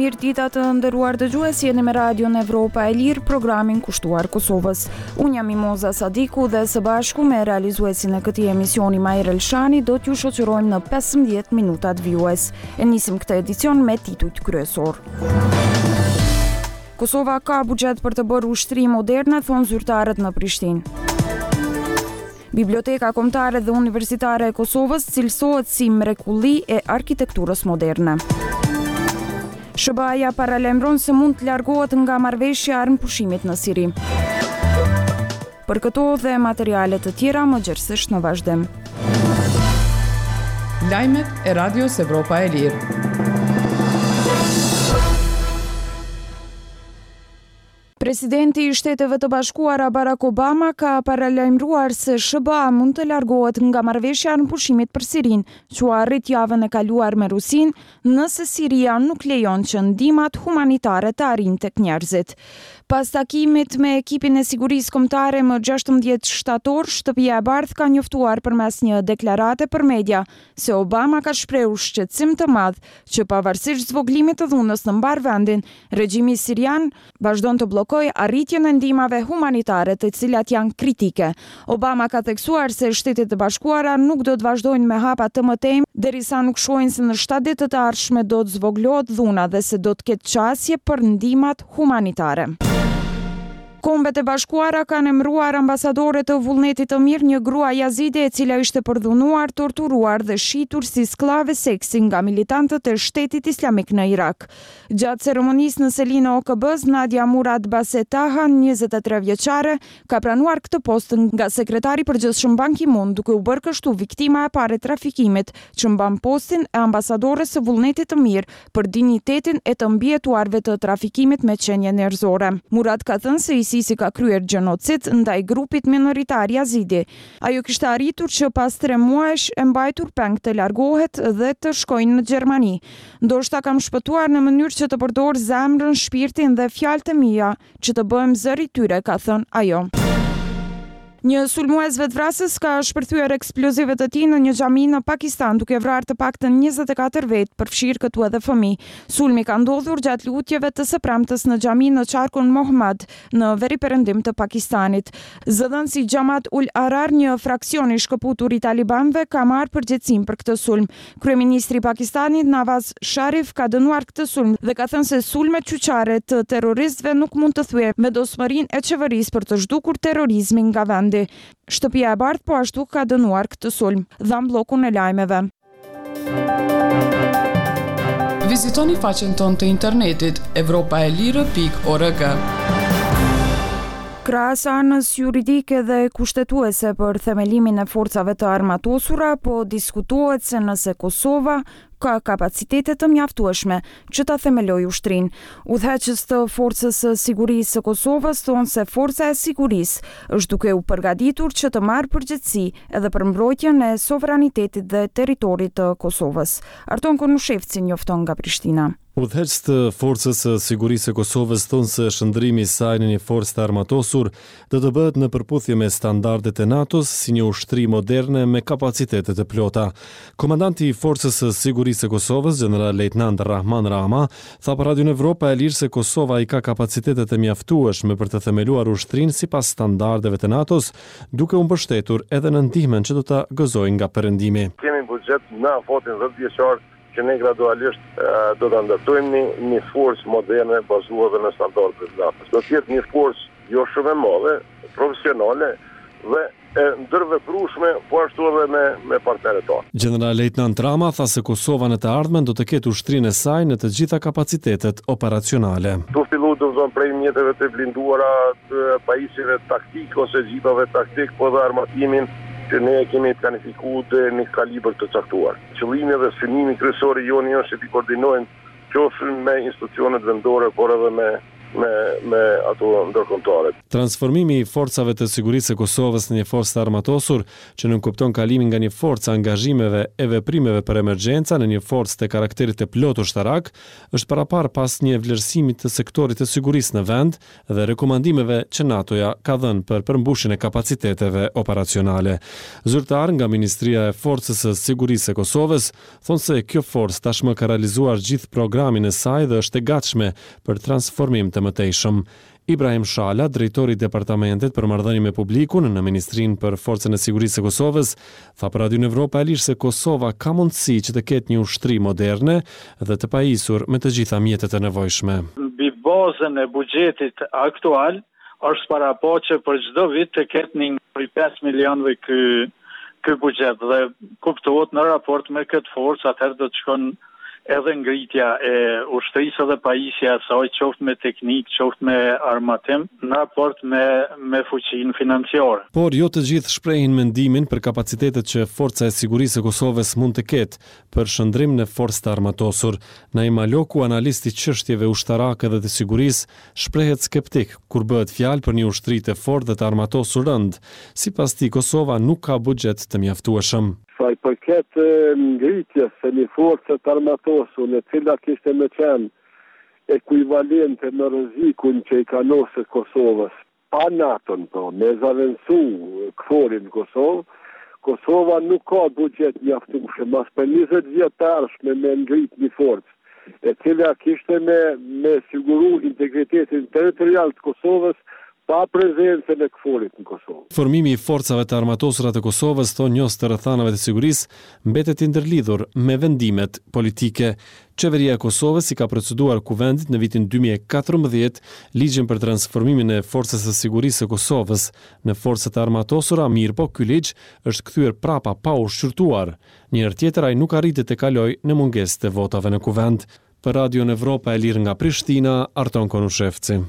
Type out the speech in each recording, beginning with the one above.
Mirë dita të nderuar dëgjues, jeni me Radion Evropa e Lirë, programin kushtuar Kosovës. Unë jam Mimoza Sadiku dhe së bashku me realizuesin e këtij emisioni Majr Elshani do t'ju shoqërojmë në 15 minutat vjues. E nisim këtë edicion me titujt kryesor. Kosova ka buxhet për të bërë ushtri moderne, thonë zyrtarët në Prishtinë. Biblioteka Kombëtare dhe Universitare e Kosovës cilësohet si mrekulli e arkitekturës moderne. SBA-ja paralajmëron se mund të largohet nga marrëveshja armëpushimit në Siri. Për këto dhe materiale të tjera më gjerësisht në vazhdim. Lajmet e Radios Evropa e Lirë. Presidenti i Shteteve të Bashkuara Barack Obama ka paralajmëruar se SBA mund të largohet nga marrëveshja armëpushimit për Sirinë, që u arrit javën e kaluar me Rusinë, nëse Siria nuk lejon që ndihmat humanitare të arrijnë tek njerëzit. Pas takimit me ekipin e sigurisë kombëtare më 16 shtator, Shtëpia e Bardhë ka njoftuar përmes një deklarate për media se Obama ka shprehur shqetësim të madh që pavarësisht zvoglimit të dhunës në mbar vendin, regjimi sirian vazhdon të bllokojë arritjen e ndihmave humanitare, të cilat janë kritike. Obama ka theksuar se Shtetet e Bashkuara nuk do të vazhdojnë me hapa të mëtejmë derisa nuk shohin se në 7 ditë të ardhshme do të zvoglohet dhuna dhe se do të ketë qasje për ndihmat humanitare. Kombet e Bashkuara kanë emëruar ambasadore të vullnetit të mirë një grua yazide e cila ishte përdhunuar, torturuar dhe shitur si skllave seksi nga militantët e Shtetit Islamik në Irak. Gjatë ceremonisë në Selina OKB-s, Nadia Murad Basetaha, 23 vjeçare, ka pranuar këtë post nga sekretari përgjithshëm Ban Ki-moon, duke u bërë kështu viktima e parë e trafikimit që mban postin e ambasadores së vullnetit të mirë për dinjitetin e të mbijetuarve të trafikimit me qenie njerëzore. Murad ka thënë se ISIS ka kryer gjenocid ndaj grupit minoritar yazidi. Ajo kishte arritur që pas 3 muajsh e mbajtur peng të largohet dhe të shkojnë në Gjermani. Ndoshta kam shpëtuar në mënyrë që të përdor zemrën, shpirtin dhe fjalët e mia që të bëhem zëri tyre, ka thënë ajo. Një sulmues vetvrasës ka shpërthyer eksplozive të tij në një xhami në Pakistan, duke vrarë të paktën 24 vetë, përfshirë këtu edhe fëmijë. Sulmi ka ndodhur gjatë lutjeve të së premtes në xhamin në qarkun Mohammed, në veriperëndim të Pakistanit. Zëdhënësi Xhamat ul Arar, një fraksion i shkëputur i talibanëve, ka marrë përgjegjësinë për këtë sulm. Kryeministri i Pakistanit Nawaz Sharif ka dënuar këtë sulm dhe ka thënë se sulmet qyqare të terroristëve nuk mund të thyejë vendosmërinë e qeverisë për të zhdukur terrorizmin nga vendi. Shtëpia e Bardhë po ashtu ka dënuar këtë sulm. Dham bllokun e lajmeve. Vizitoni faqen tonë të internetit evropaelire.org. Krahas anës juridike dhe kushtetuese për themelimin e forcave të armatosura, po diskutohet se nëse Kosova ka kapacitete të mjaftueshme që ta themelojë ushtrinë. Udhëheqës të Forcës së Sigurisë së Kosovës thonë se Forca e Sigurisë është duke u përgatitur që të marrë përgjegjësi edhe për mbrojtjen e sovranitetit dhe territorit të Kosovës. Arton Konushevci njofton nga Prishtina. Udhëheqës të Forcës së Sigurisë së Kosovës thonë se shndrimi i saj në një forcë të armatosur do të bëhet në përputhje me standardet e NATO-s si një ushtri moderne me kapacitete të plota. Komandanti i Forcës së Sigurisë së Kosovës, General Lejtnant Rahman Rama, tha për Radion Evropa e Lirë se Kosova i ka kapacitete të mjaftueshme për të themeluar ushtrinë sipas standardeve të NATO-s, duke u mbështetur edhe në ndihmën që do ta gëzojë nga perëndimi. Kemi buxhet në afatin 10 vjeçar që ne gradualisht do të ndërtojmë një forcë moderne bazuar në standardet e NATO-s. Do të jetë një forcë jo shumë e madhe, profesionale dhe e ndërveprueshme, po ashtu edhe me partnerët tanë. General Lejtnant Rama tha se Kosova në të ardhmen do të ketë ushtrinë e saj në të gjitha kapacitetet operacionale. Tu fillu do të zonë prej mjeteve të blinduara, të pajisjeve taktik ose gjipave taktik, po dhe armatimin që ne kemi planifikuar dhe një kalibër të caktuar. Qëllimi dhe synimi kryesor i jonë është që të koordinojmë qofshin me institucionet vendore, por edhe me me ato ndërkombëtare. Transformimi i forcave të sigurisë së Kosovës në një forcë të armatosur, që nënkupton kalimin nga një forcë angazhimeve e veprimeve për emergjenca në një forcë të karakterit të plotë ushtarak, është parapar pas një vlerësimi të sektorit të sigurisë në vend dhe rekomandimeve që NATO-ja ka dhënë për përmbushjen e kapaciteteve operacionale. Zyrtar nga Ministria e Forcës së Sigurisë së Kosovës thonë se kjo forcë tashmë ka realizuar gjithë programin e saj dhe është e gatshme për transformim të mëtejshëm. Ibrahim Shala, drejtori i Departamentit për Marrëdhënie me Publikun në Ministrinë për Forcën e Sigurisë së Kosovës, tha për Radio Evropa e Lirë se Kosova ka mundësi që të ketë një ushtri moderne dhe të pajisur me të gjitha mjetet e nevojshme. Mbi bazën e buxhetit aktual është parapoqe për çdo vit të ketë një prej 5 milionëve ky buxhet dhe kuptohet në raport me këtë forcë atëherë do të shkon edhe ngritja e ushtrisë dhe pajisja e saj, qoftë me teknikë, qoftë me armatim, në raport me fuqinë financiare. Por jo të gjithë shprehin mendimin për kapacitetet që Forca e Sigurisë së Kosovës mund të ketë për shëndrim në forcë të armatosur. Naim Aloku, analisti i çështjeve ushtarake dhe të sigurisë, shprehet skeptik kur bëhet fjalë për një ushtri të fortë dhe të armatosur rënd. Sipas tij, Kosova nuk ka buxhet të mjaftueshëm. Sa i përket ngritjes së një force të armatosur, në cila kishte me qenë ekuivalente në rrezikun që i ka nosur Kosovës, pa NATO-n, me zaventsu KFOR-in në Kosovë, Kosova nuk ka buxhet mjaftueshëm as për 20 vjetarësh me ngrit një forcë, e cila kishte me siguru integritetin territorial të Kosovës pa prezencën e KFOR-it në Kosovë. Formimi i forcave të armatosura të Kosovës, thonë njës të rrethanave të sigurisë, mbetet i ndërlidhur me vendimet politike. Qeveria e Kosovës i ka proceduar kuvendit në vitin 2014 ligjin për transformimin e Forcës së Sigurisë së Kosovës në forcat e armatosura, mirë po ky ligj është kthyer prapa pa u shqyrtuar. Njëherë tjetër ai nuk arriti të kalojë në mungesë të votave në kuvend. Për Radio Evropa e Lirë nga Prishtina, Arton Konushevci.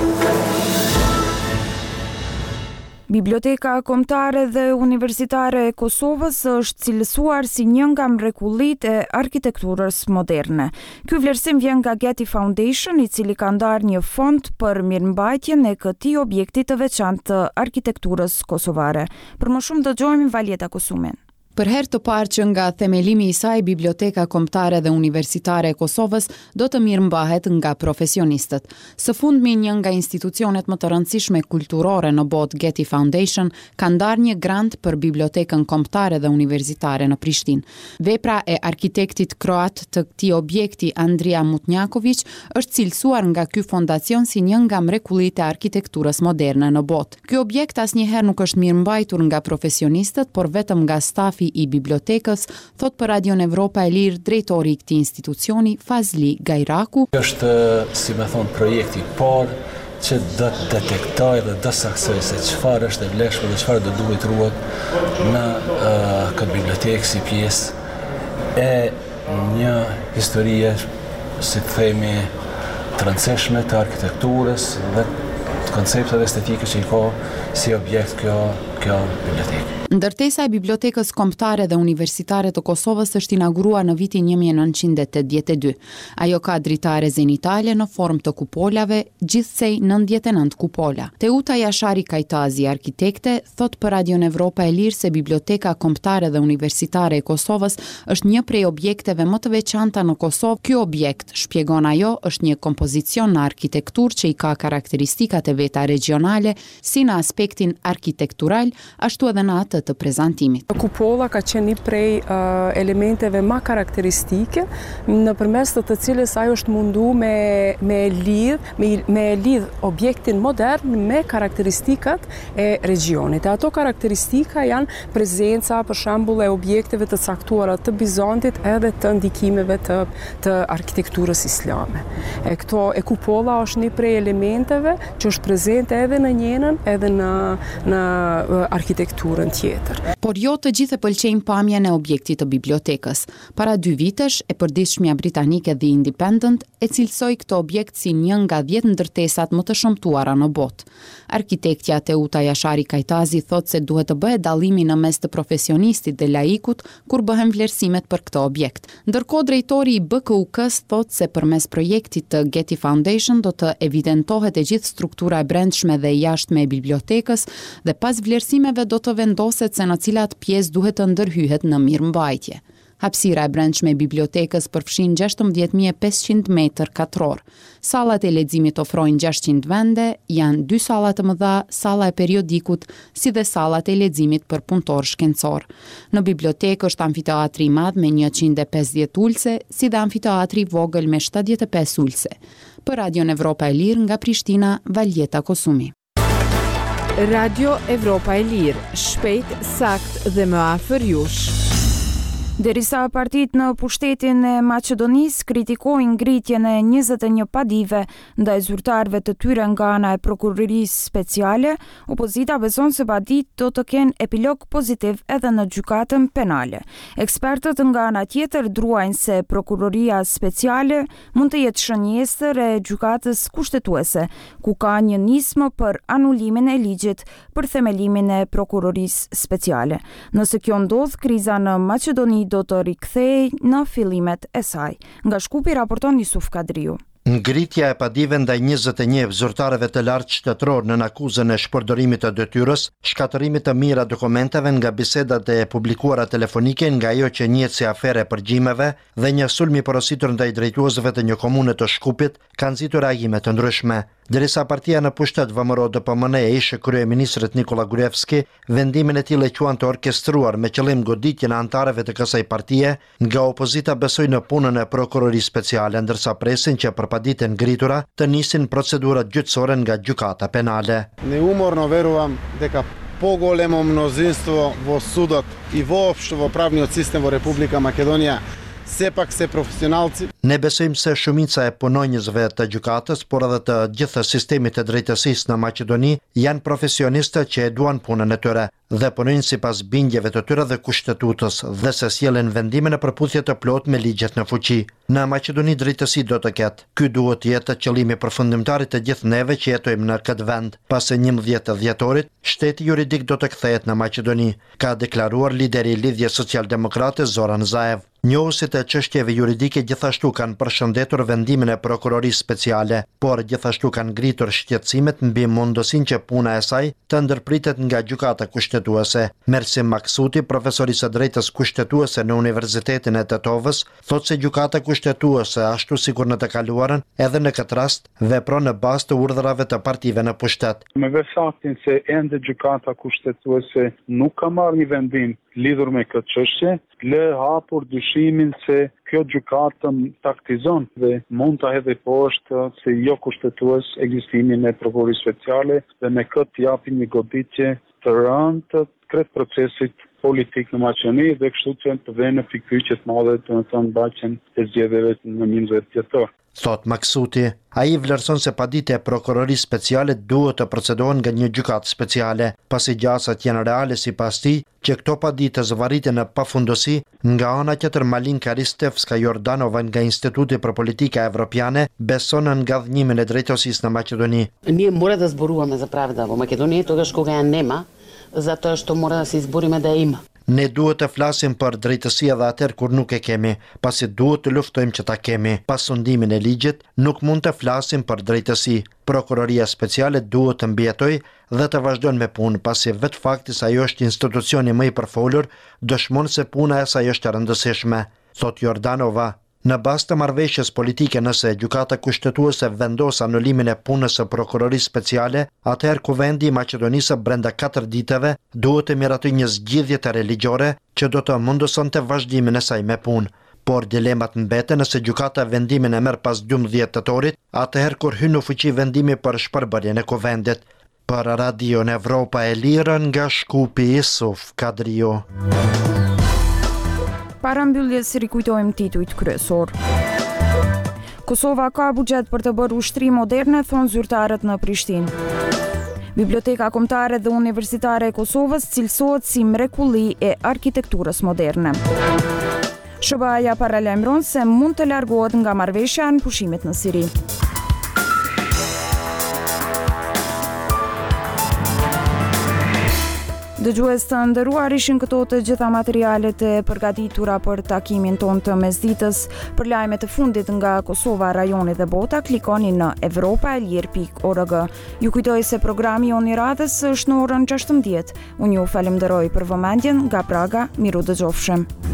Biblioteka Kombëtare dhe Universitare e Kosovës është cilësuar si një nga mrekullitë e arkitekturës moderne. Ky vlerësim vjen nga Getty Foundation, i cili ka ndarë një fond për mirëmbajtjen e këtij objekti të veçantë të arkitekturës kosovare. Për më shumë dëgjojmë Valjeta Kosumen. Për herë të parë që nga themelimi i saj, Biblioteka Kombëtare dhe Universitare e Kosovës do të mirëmbahet nga profesionistët. Së fundmi, një nga institucionet më të rëndësishme kulturore në botë, Getty Foundation, ka ndarë një grant për Bibliotekën Kombëtare dhe Universitare në Prishtinë. Vepra e arkitektit kroat të këtij objekti, Andrija Mutnjaković, është cilësuar nga ky fondacion si një nga mrekullitë e arkitekturës moderne në botë. Ky objekt asnjëherë nuk është mirëmbajtur nga profesionistët, por vetëm nga stafi i bibliotekës, thot për Radio Evropa e Lirë drejtori i këtij institucioni Fazli Gajraku. Është, si më thon, projekti i parë që do të detektoj dhe do saksoj se çfarë është e vlefshme dhe çfarë do duhet ruhet në këtë bibliotekë si pjesë e një historie, si të themi, të rëndësishme të arkitekturës dhe të koncepteve estetike që i ka si objekt kjo bibliotekë. Ndërtesa e Bibliotekës Kombëtare dhe Universitare të Kosovës është inauguruar në vitin 1982. Ajo ka dritare zenitale në formë të kupolave, gjithsej 99 kupola. Teuta Jashari Kajtazi, arkitekte, thot për Radio Evropa e Lirë se Biblioteka Kombëtare dhe Universitare e Kosovës është një prej objekteve më të veçanta në Kosovë. Ky objekt, shpjegon ajo, është një kompozicion në arkitekturë që i ka karakteristikat e veta regionale, si në aspektin arkitektural, ashtu edhe në atë të prezantimit. Kupolla ka qenë një prej elementeve më karakteristike, nëpërmes të cilës ajo është mundu me lidh objektin modern me karakteristikat e regionit. Ato karakteristika janë prezenca, për shembull, e objekteve të caktuara të Bizantit edhe të ndikimeve të arkitekturës islame. Kupolla është një prej elementeve që është prezente edhe në njenën, edhe në arkitekturën tjetër. Por por jo të gjithë e pëlqejnë pamjen e objektit të bibliotekës. Para 2 vitesh, e përditshmja britanike The Independent e cilësoi këtë objekt si një nga 10 ndërtesat më të shëmtuara në botë. Arkitektja Teuta Jashari Kajtazi thot se duhet të bëhet dallimi në mes të profesionistit dhe laikut kur bëhen vlerësimet për këtë objekt. Ndërkohë drejtori i BKUK-s thot se përmes projektit të Getty Foundation do të evidentohet e gjithë struktura e brendshme dhe e jashtme e bibliotekës dhe pas vlerësimeve do të vendoset se në cilat pjesë duhet të ndërhyhet në mirëmbajtje. Hapësira e brendshme e bibliotekës përfshin 16.500 metër katror. Sallat e leximit ofrojnë 600 vende, janë 2 salla të mëdha, salla e periodikut, si dhe sallat e leximit për punëtor shkencor. Në bibliotekë është amfiteatri i madh me 150 ulse, si dhe amfiteatri i vogël me 75 ulse. Për Radion Evropa e Lirë nga Prishtina, Valjeta Kosumi. Radio Evropa e Lirë, shpejt, sakt dhe më afër jush. Derisa partitë në pushtetin e Maqedonisë kritikojnë ngritjen e 21 padive ndaj zyrtarëve të tyre nga ana e prokurorisë speciale, opozita beson se paditë do të kenë epilog pozitiv edhe në gjykatën penale. Ekspertët nga ana tjetër druajnë se prokuroria speciale mund të jetë shënjestër e gjykatës kushtetuese, ku ka një nismë për anulimin e ligjit për themelimin e prokurorisë speciale. Nëse kjo ndodh, kriza në Maqedoni do të rikthehej në fillimet e saj. Nga Shkupi raporton Yusuf Kadriu. Ngritja e padive ndaj 21 zyrtarëve të lartë shtetëror në akuzën e shpërdorimit të detyrës, shkatërimit të mira dokumenteve nga bisedat e publikuara telefonike nga ajo që njihet si afere përgjimeve dhe një sulmi porositur ndaj drejtuesve të një komune të Shkupit kanë nxitur reagime të ndryshme. Derisa partia në pushtet VMRO DPMN e ishte kryeministrit Nikola Gruevski, vendimin e tij e quan të orkestruar me qëllim goditjen e antarëve të kësaj partie, nga opozita besoi në punën e prokurorisë speciale, ndërsa presin që për paditë ngritura të nisin procedurat gjyqësore nga gjykata penale. Neumorno verujem дека по-големо мнозинство во судот и воопшто во правниот систем во Република Македонија sepak se profesionalci. Ne besojmë se shumica e punonjësve të gjykatës, por edhe të gjithë sistemit të drejtësisë në Maqedoni janë profesionistë që e duan punën e tyre dhe punojnë sipas bindjeve të tyre dhe kushtetutës dhe se sjellin vendime në përputhje të plotë me ligjet në fuqi. Në Maqedoni drejtësi do të ketë. Ky duhet të jetë qëllimi përfundimtar i të gjithë neve që jetojmë në këtë vend. Pas 11 dhjetorit, shteti juridik do të kthehet në Maqedoni, ka deklaruar lideri i Lidhjes Socialdemokrate Zoran Zaev. Njohësit e çështjeve juridike gjithashtu kanë përshëndetur vendimin e prokurorisë speciale, por gjithashtu kanë ngritur shqetësimet mbi mundësinë që puna e saj të ndërpritet nga gjykata kushtetuese. Mersim Maksuti, profesor i së drejtës kushtetuese në Universitetin e Tetovës, thotë se gjykata kushtetuese, ashtu sikur në të kaluarën, edhe në këtë rast vepron në bazë të urdhrave të partive në pushtet. Me faktin se ende gjykata kushtetuese nuk ka marrë një vendim lidhur me këtë çështje, lë hapur dyshimin se kjo gjykatë taktizon dhe mund ta hedhë poshtë se jo kushtetues ekzistimin e prokurorisë speciale dhe me këtë japi një goditje të rëndë të krejt procesit politik në Maqedoni dhe kështu që të vënë në pikpyetje të mëdha të mbajtjen e zgjedhjeve në 11 dhjetor. Thot Maksuti, ai vlerëson se paditja e prokurorisë speciale duhet të procedohen nga një gjykatë speciale, pasi gjasat janë reale sipas tij që këto paditë zvariten në pafundësi. Nga ana tjetër, Malinka Ristevska Jordanova nga Instituti për Politika Evropiane beson në ngadhnimin e drejtësisë në Maqedoni. Ние мора да зборуваме за правда во Македонија тогаш кога ја нема, затоа што мора да се избориме да ја има. Ne duhet të flasim për drejtësia dhe atëherë kur nuk e kemi, pasi duhet të luftojmë që ta kemi. Pas sundimin e ligjit, nuk mund të flasim për drejtësi. Prokuroria speciale duhet të mbijetojë dhe të vazhdojnë me punë, pasi vetë fakti se ajo është institucioni më i përfolur, dëshmon se puna e saj është e rëndësishme, thot Jordanova. Në bazë të marrëveshjes politike, nëse gjykata kushtetuese vendos anulimin e punës së prokurorisë speciale, atëherë Kuvendi i Maqedonisë brenda 4 ditëve duhet të miratojë një zgjidhje të religjore që do të mundësonte vazhdimin e saj me punë. Por dilemat mbeten nëse gjykata vendimin e merr pas 12 tetorit, atëherë kur hyn në fuqi vendimi për shpërbërjen e Kuvendit. Për Radion Evropa e Lirë nga Shkupi, Yusuf Kadriu. Para mbylljes rikujtojmë titujt kryesor. Kosova ka buxhet për të bërë ushtri moderne, thonë zyrtarët në Prishtinë. Biblioteka Kombëtare dhe Universitare e Kosovës cilësohet si mrekulli e arkitekturës moderne. SBA-ja paralajmëron se mund të largohet nga marrëveshja në pushimet në Siri. Dëgjues të nderuar, ishin këto të gjitha materialet e përgatitura për takimin ton të mesditës. Për lajme të fundit nga Kosova, rajoni dhe bota, klikoni në evropaelir.org. Ju kujtoj se programi Joni Radhës është në orën 16. Unë ju falenderoj për vëmendjen nga Praga, miru dëgjofshëm.